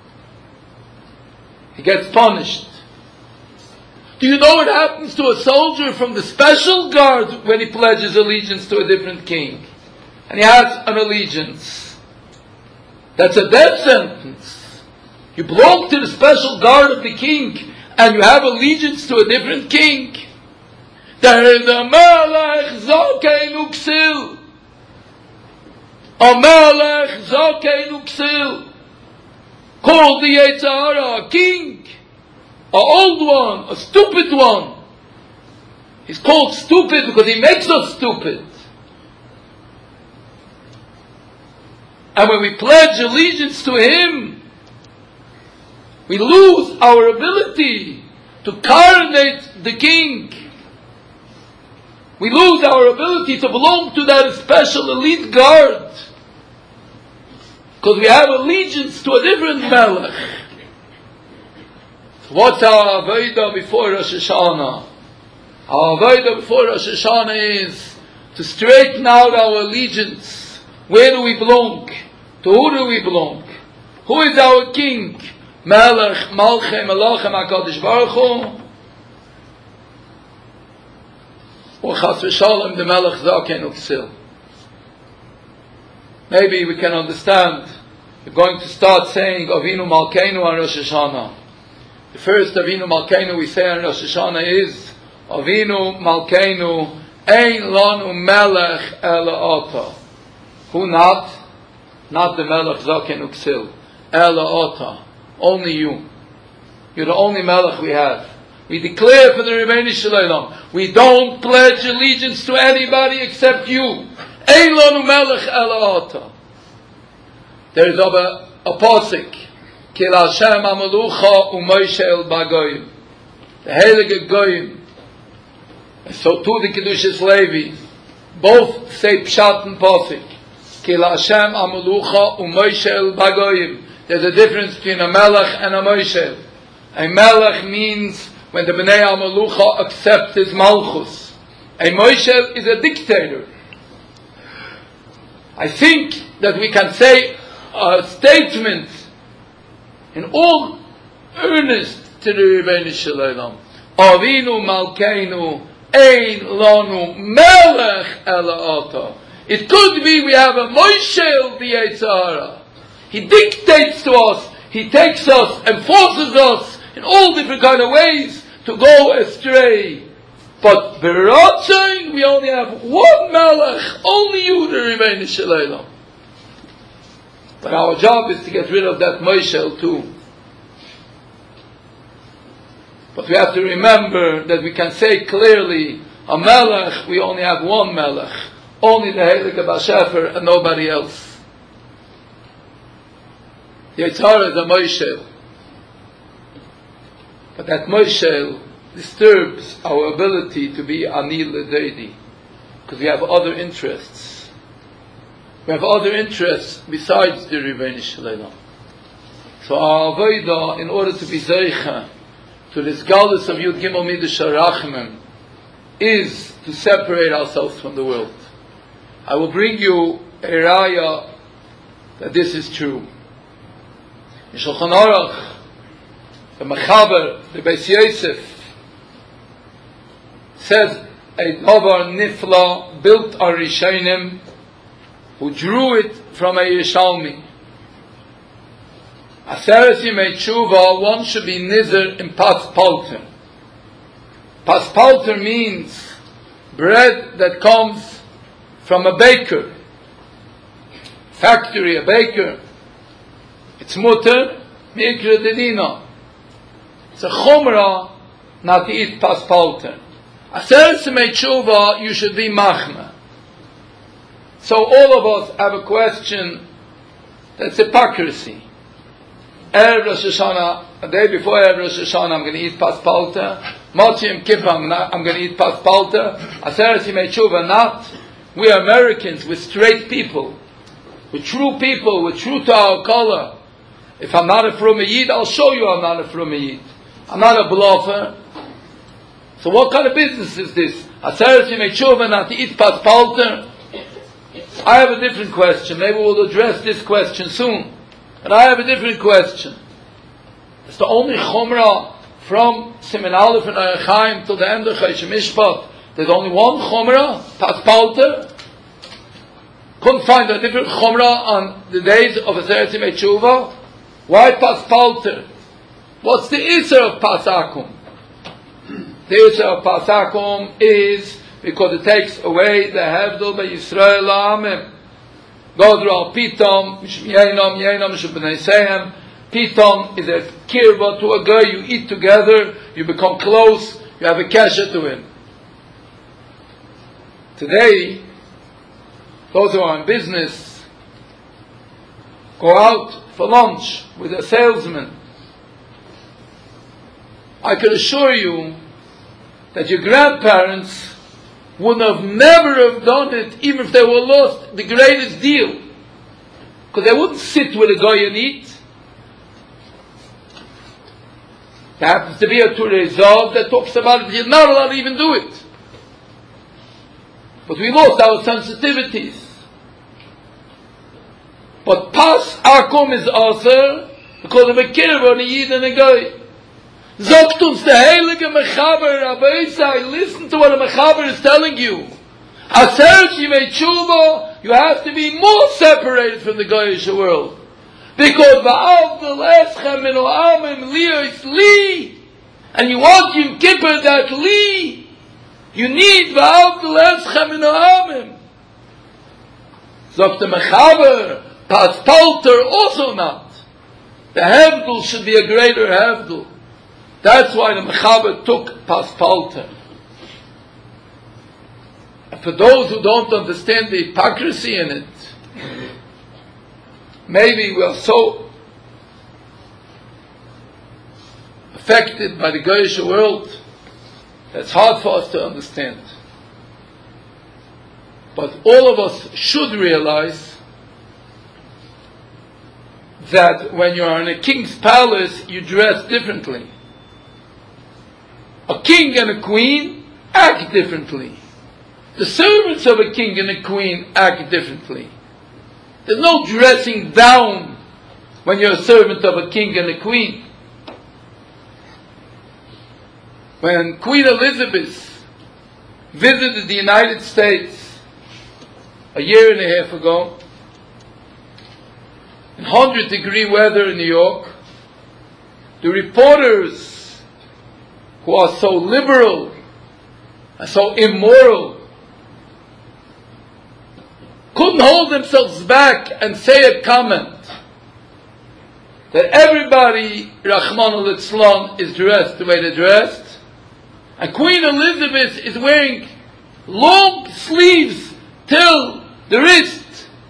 He gets punished. Do you know what happens to a soldier from the special guard when he pledges allegiance to a different king? And he has an allegiance. That's a death sentence. You belong to the special guard of the king and you have allegiance to a different king. There is a melech zakeinu ksil. A melech zakeinu ksil. Called the Yetzer Hara a king. An old one, a stupid one. He's called stupid because he makes us stupid. And when we pledge allegiance to him, we lose our ability to coronate the king. We lose our ability to belong to that special elite guard. Because we have allegiance to a different melech. What's our avodah before Rosh Hashanah? Our avodah before Rosh Hashanah is to straighten out our allegiance. Where do we belong? To who do we belong? Who is our king? Melech, Malchem, Melachem, HaKadosh Baruch Hu? Or Chas v'Shalom, the Melech Zakeinu Ksil? Maybe we can understand. We're going to start saying Avinu Malkeinu on Rosh Hashanah. The first Avinu Malkeinu we say on Rosh Hashanah is Avinu Malkeinu Ein Lanu Melech Ela Ata. Who not? Not the Melech Zakeinu Ksil. Ela Ata. only you. You're the only Melech we have. We declare for the Rebbeinu Shalom, we don't pledge allegiance to anybody except you. Ein lanu melech ela ata. There is a pasuk, Ki Hashem Amelucha u'Moshe el Bagoyim. The Heilige Goyim. And so too the Kedushas Levi. Both say Pshat and pasuk. Ki Hashem Amelucha u'Moshe el Bagoyim. There's a difference between a Melech and a Moshe. A Melech means when the Bnei Amelucha accept his Malchus. A Moshe is a dictator. I think that we can say a statement in all earnest to the Rebbeinu Shalom. Avinu Malkeinu Ein Lanu Melech Ela Ata. It could be we have a Moshe the Yetzirah. He dictates to us, he takes us and forces us in all different kind of ways to go astray. But B'Ratzain, we only have one Melech, only you, the Rebbeinu Shalom. But our job is to get rid of that Moshe too. But we have to remember that we can say clearly, a Melech, we only have one Melech. Only the Heilige Bashefer and nobody else. The Yetzirah is a Moshe. But that Moshe disturbs our ability to be Ani L'Deidi. Because we have other interests. We have other interests besides the Rebbeinu Shalom. So our Avodah, in order to be Zeicha, to this Galus of Yud Gimel Midas HaRachmim, is to separate ourselves from the world. I will bring you a raya that this is true. In Shulchan Aruch, the Mechaber, the Beis Yosef, says a Davar Nifla built a Rishonim who drew it from a Yerushalmi. Aseret Yimei Tshuva, one should be nizer in Pas Palter. Pas Palter means bread that comes from a baker, factory, a baker. It's mutter, mikra dedina. It's a chumrah not to eat pas palter. Aseret Yimei Tshuva, you should be machna. So all of us have a question that's hypocrisy. Erev Rosh Hashanah, a day before Erev Rosh Hashanah, I'm going to eat pas palter. Motzi Yom Kippur, I'm going to eat pas palter. Aseret Yimei Tshuva, not. We are Americans, we're straight people. We're true people, we're true to our color. If I'm not a Frum Yid, I'll show you I'm not a Frum Yid. I'm not a bluffer. So what kind of business is this? Aseret Yimei Tshuva, not to eat pas palter? I have a different question. Maybe we'll address this question soon. And I have a different question. It's the only chumrah from Siman Aleph and Orach Chaim till the end of Choshen Mishpat. There's only one chumrah, pas palter. Couldn't find a different chumrah on the days of Aseret Yimei Tshuva. Why pas palter? What's the Isser of pas akum? The Isser of pas akum is because it takes away the Hevdel by Yisrael La'amim. Godra Pitom, Yenom, Shubnei Sehem. Pitom is a kirva to a guy, you eat together, you become close, you have a kesher to him. Today, those who are in business go out for lunch with a salesman. I can assure you that your grandparents would have never have done it even if they were lost the greatest deal. Because they wouldn't sit with a guy and eat. There happens to be a Turei Zav that talks about it. You're not allowed to even do it. But we lost our sensitivities. But pas akum is aser because of a kirva and a yid and a guy. Zogt uns the heilige Mechaber, Rabbi Isai, listen to what the Mechaber is telling you. Aseret Yimei Tshuva, you have to be more separated from the Goyish world. Because va'avdel eschem min ha'amim li'os li, and you want Yom Kippur that li, you need va'avdel eschem min ha'amim. Zogt the Mechaber, pas palter also not. The Hevdel should be a greater Hevdel. That's why the Mechaber took Paspalter. And for those who don't understand the hypocrisy in it, maybe we are so affected by the Goyish world that it's hard for us to understand. But all of us should realize that when you are in a king's palace, you dress differently. A king and a queen act differently. The servants of a king and a queen act differently. There's no dressing down when you're a servant of a king and a queen. When Queen Elizabeth visited the United States a year and a half ago, in 100-degree weather in New York, the reporters who are so liberal and so immoral couldn't hold themselves back and say a comment that everybody, Rahman al-Islam, is dressed the way they're dressed, and Queen Elizabeth is wearing long sleeves till the wrist.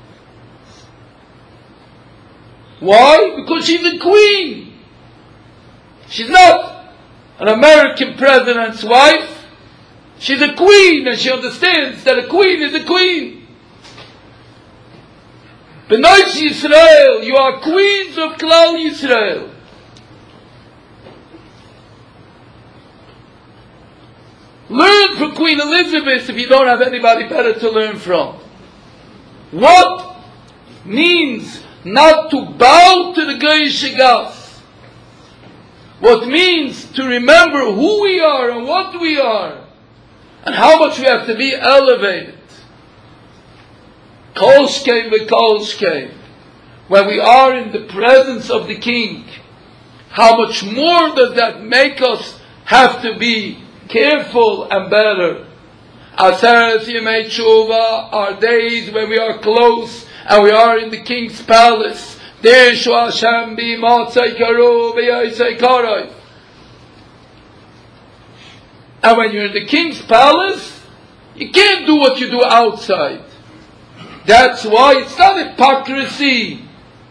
Why? Because she's a queen. She's not an American president's wife. She's a queen, and she understands that a queen is a queen. B'nai Yisrael, you are queens of Klal Yisrael. Learn from Queen Elizabeth if you don't have anybody better to learn from. What means not to bow to the Goyish Gas? What means to remember who we are and what we are, and how much we have to be elevated. Kolshkein v'kolshkein. When we are in the presence of the king, how much more does that make us have to be careful and better? Aseret Yemei Tshuva are days when we are close and we are in the king's palace. There Shu Hashem b'matzai karu v'yaisei karoi. And when you're in the king's palace, you can't do what you do outside. That's why it's not hypocrisy.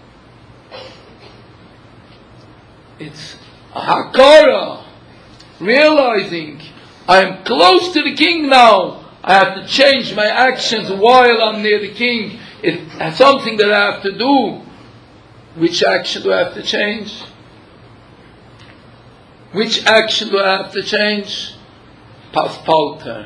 It's a hakara. Realizing I am close to the king now. I have to change my actions while I'm near the king. It's something that I have to do. Which action do I have to change? Which action do I have to change? Paspalter.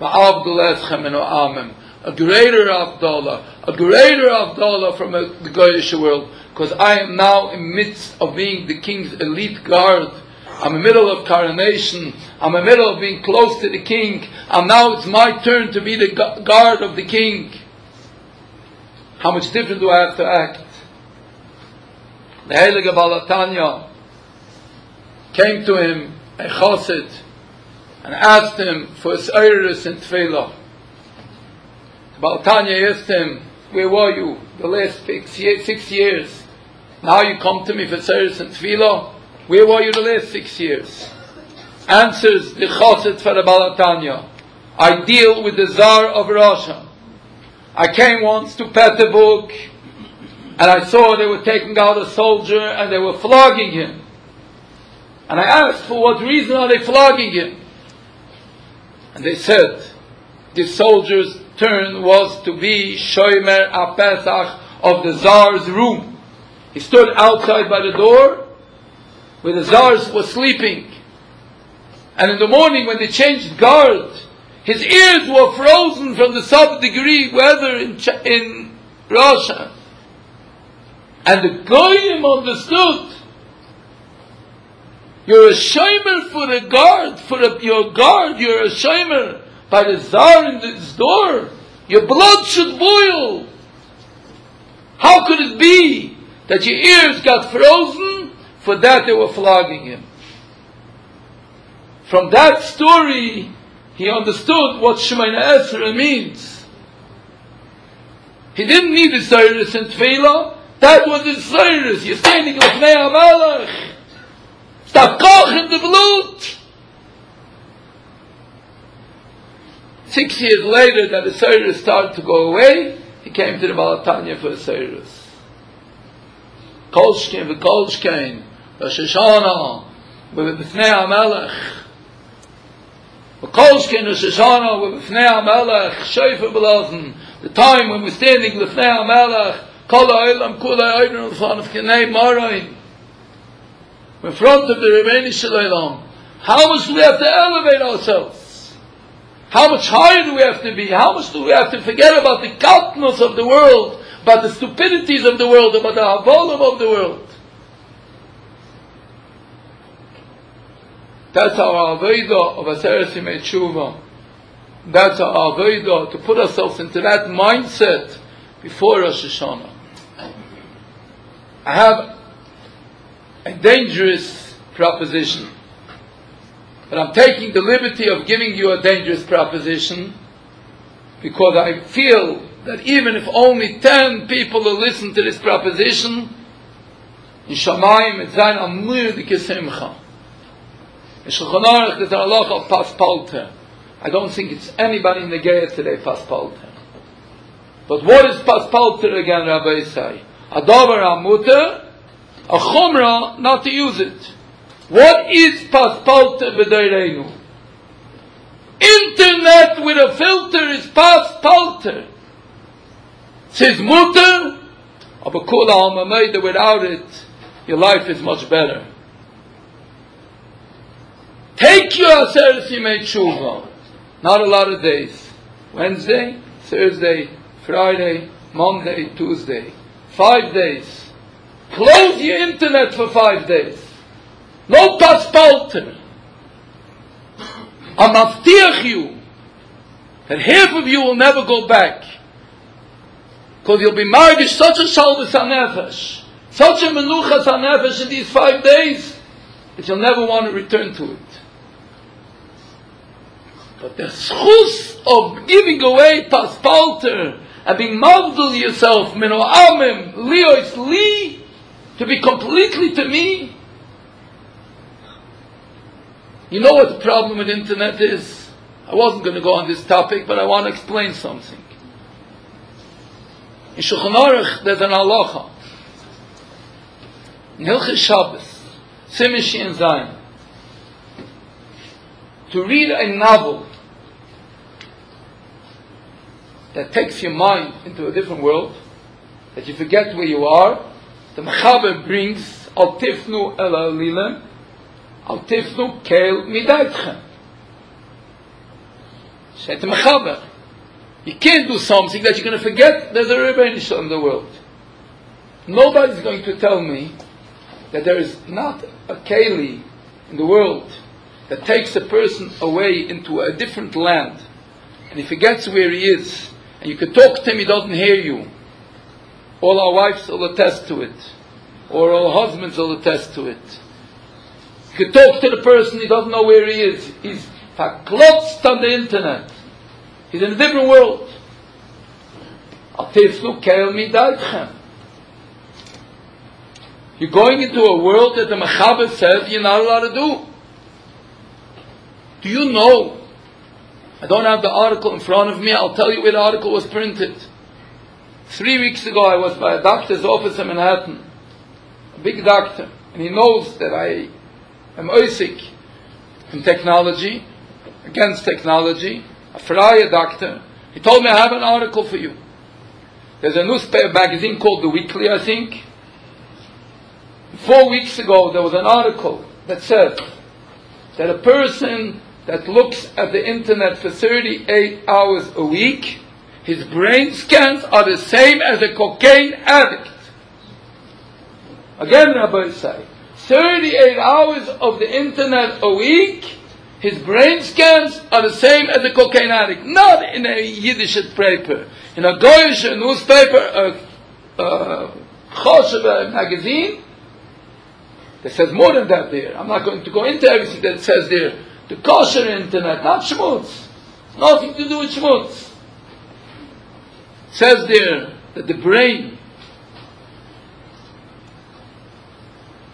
A greater Avdallah from the Goyish world. Because I am now in the midst of being the king's elite guard. I'm in the middle of coronation. I'm in the middle of being close to the king. And now it's my turn to be the guard of the king. How much different do I have to act? The Heilige Baal HaTanya came to him, a chassid, and asked him for his Eiris and Tefillah. The Baal HaTanya asked him, where were you the last 6 years? Now you come to me for Eiris and Tefillah? Where were you the last 6 years? Answers the chassid for the Baal HaTanya, I deal with the Tsar of Russia. I came once to Peterburg, and I saw they were taking out a soldier and they were flogging him. And I asked, for what reason are they flogging him? And they said, this soldier's turn was to be Shomer HaPesach of the Tsar's room. He stood outside by the door where the Tsars were sleeping. And in the morning when they changed guard, his ears were frozen from the sub-degree weather in Russia. And the Goyim understood. You're a shomer for the guard, your guard, you're a shomer by the Tsar in this door. Your blood should boil. How could it be that your ears got frozen? For that they were flogging him. From that story, he understood what Shemoneh Esrei means. He didn't need the Eiris and Tefillah. That was the Cyrus. You're standing with Mei HaMelech. Stop kochen the blood. 6 years later, that the Cyrus started to go away, he came to the Balatanya for a Cyrus. Kolshkein v'Kolshkein, Rosh Hashanah, with B'fnei HaMelech. V'Kolshkein Rosh Hashanah, with B'fnei HaMelech, Shofar belassen. The time when we're standing B'fnei HaMelech, Kol ha'olam kulei oivrim in front of Kenei Marayin, in front of the Rebbeinu Shalom. How much do we have to elevate ourselves? How much higher do we have to be? How much do we have to forget about the katnus of the world, about the stupidities of the world, about the havolim of the world? That's our avodah of Aseret Yimei Tshuva. That's our avodah, to put ourselves into that mindset before Rosh Hashanah. I have a dangerous proposition, but I'm taking the liberty of giving you a dangerous proposition because I feel that even if only 10 people will listen to this proposition, in Shamayim it's zayin amir dikesimcha. In Shulchan Aruch there's an halacha of pas palter. I don't think it's anybody in the Geya today pas palter. But what is pas palter again, Rabbi Isai? A davar amuter, a chumrah not to use it. What is paspalter b'deireinu? Internet with a filter is paspalter. Says mutter, aber kol ha'almameida, without it, your life is much better. Take your Aseret Yimei Tshuva. Not a lot of days. Wednesday, Thursday, Friday, Monday, Tuesday. 5 days. Close your internet for 5 days. No paspalter. I maftiach you that half of you will never go back. Because you'll be margish such a shalvus hanefesh, such a menuchas hanefesh in these 5 days, that you'll never want to return to it. But the schus of giving away paspalter and being mavdul yourself, mino amim, liois li, to be completely to me. You know what the problem with internet is? I wasn't going to go on this topic, but I want to explain something. In Shulchan Aruch, there's an halacha. In Hilchos Shabbos, Siman Shin Zayin, to read a novel that takes your mind into a different world, that you forget where you are, the Mechaber brings Al Tifnu El Alilem, Al Tifnu Keil Midaitchem. Say to Mechaber, you can't do something that you're going to forget there's a Rebbeinu Shalom in the world. Nobody's going to tell me that there is not a Keli in the world that takes a person away into a different land, and he forgets where he is, and you can talk to him, he doesn't hear you. All our wives will attest to it, or all husbands will attest to it. You can talk to the person, he doesn't know where he is. He's verklotzt on the internet. He's in a different world. You're going into a world that the Mechaber says you're not allowed to do. Do you know? I don't have the article in front of me. I'll tell you where the article was printed. 3 weeks ago I was by a doctor's office in Manhattan. A big doctor. And he knows that I am oisik in technology, against technology. A Freya doctor. He told me, I have an article for you. There's a newspaper magazine called The Weekly, I think. 4 weeks ago, there was an article that says that a person that looks at the internet for 38 hours a week, his brain scans are the same as a cocaine addict. Again, Rabbi say, 38 hours of the internet a week, his brain scans are the same as a cocaine addict. Not in a Yiddish paper. In a Goyish newspaper, a Choshev magazine, that says more than that there. I'm not going to go into everything that it says there. The kosher internet, not schmutz. Nothing to do with schmutz. It says there that the brain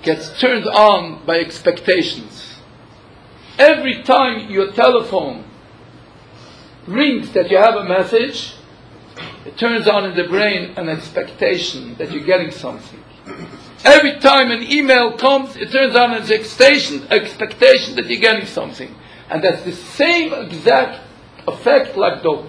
gets turned on by expectations. Every time your telephone rings that you have a message, it turns on in the brain an expectation that you're getting something. Every time an email comes, it turns on an expectation that you're getting something. And that's the same exact effect like dope.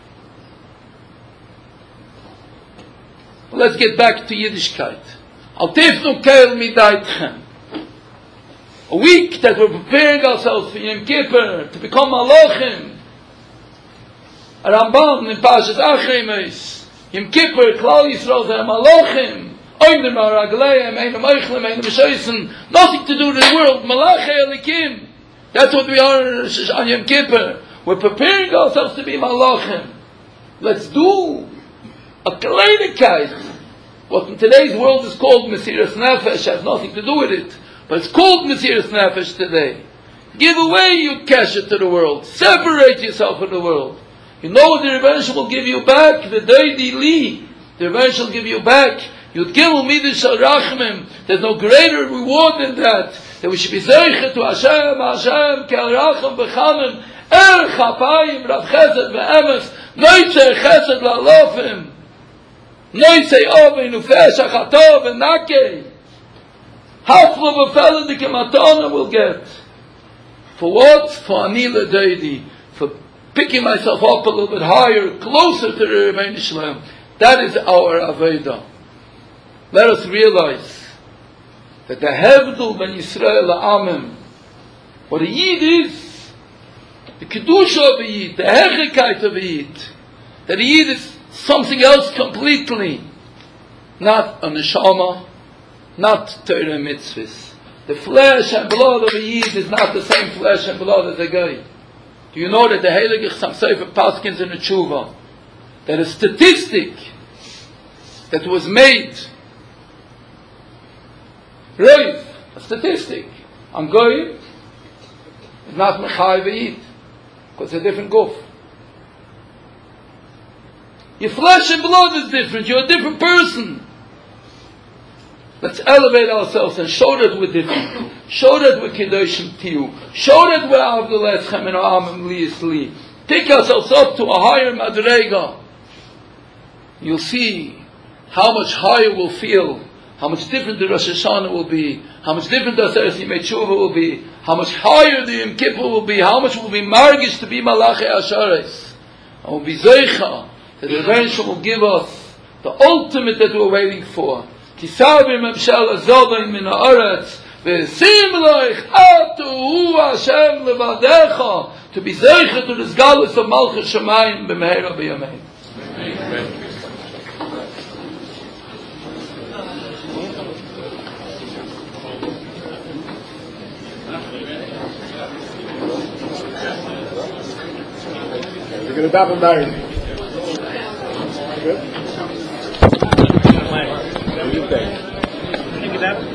Let's get back to Yiddishkeit. Al tifnu keil midaitchem. A week that we're preparing ourselves for Yom Kippur, to become Malachim. A Ramban in Parshas Achreimos. Yom Kippur, Klal Yisrael, they're Malachim. Oinem Aragleim, Einem Eichlim, Einem Shoysen. Nothing to do with the world. Malachei Elikim. That's what we are on Yom Kippur. We're preparing ourselves to be Malachim. Let's do a Kleinigkeit. What in today's world is called Mesiras Nefesh has nothing to do with it. But it's called Mesiras Nefesh today. Give away your keshet to the world. Separate yourself from the world. You know the Rebbeinu will give you back. The Doidi Li. The Rebbeinu will give you back. Yud Gimel Midas Shal Rachmim. There's no greater reward than that. That we should be Zeicha to Hashem, Kel Racham B'chanim, Chapayim, Rav Chesed Ve'emes, Noitze Chesed La'alofim, Noitze Oven, Ufesh, Achatov, and Nakeh. Half of a fellow the Kematona will get. For what? For Anila Deidi. For picking myself up a little bit higher, closer to the Rebbeinu Shalom. That is our Aveda. Let us realize that the Hevdel ben Yisrael Amim, what a Yid is, the Kedusha of a Yid, the Hechikait of a Yid, that a Yid is something else completely, not a Neshama, not Torah Mitzvahs. The flesh and blood of a Yid is not the same flesh and blood as a guy. Do you know that the Heilige Chassam Sofer Paskins in the Tshuva, that a statistic that was made, Roiv, a statistic, on Goyim, is not Mechai V'Yid, because it's a different goof. Your flesh and blood is different, you're a different person. Let's elevate ourselves and show that we're different. Show that we're Kedoshim Tiyu. Show that we're Avdul Eschem and Amim Liyis Li. Take ourselves up to a higher Madrega. You'll see how much higher we'll feel, how much different the Rosh Hashanah will be, how much different the Aseret Yimei Tshuva will be, how much higher the Yom Kippur will be, how much will be margish to be Malachei Ashares. And we'll be Zeicha, that the Rebbeinu will give us the ultimate that we're waiting for. Kisavir Memshel Azodai Min Haaretz, V'Sim Loich Atu Hu Hashem Levadecha, to be Zeicha to the Zgalus of Malchus Shemayim B'Meira B'Yamein. Amen. We're going to double marry. Good? What do you think?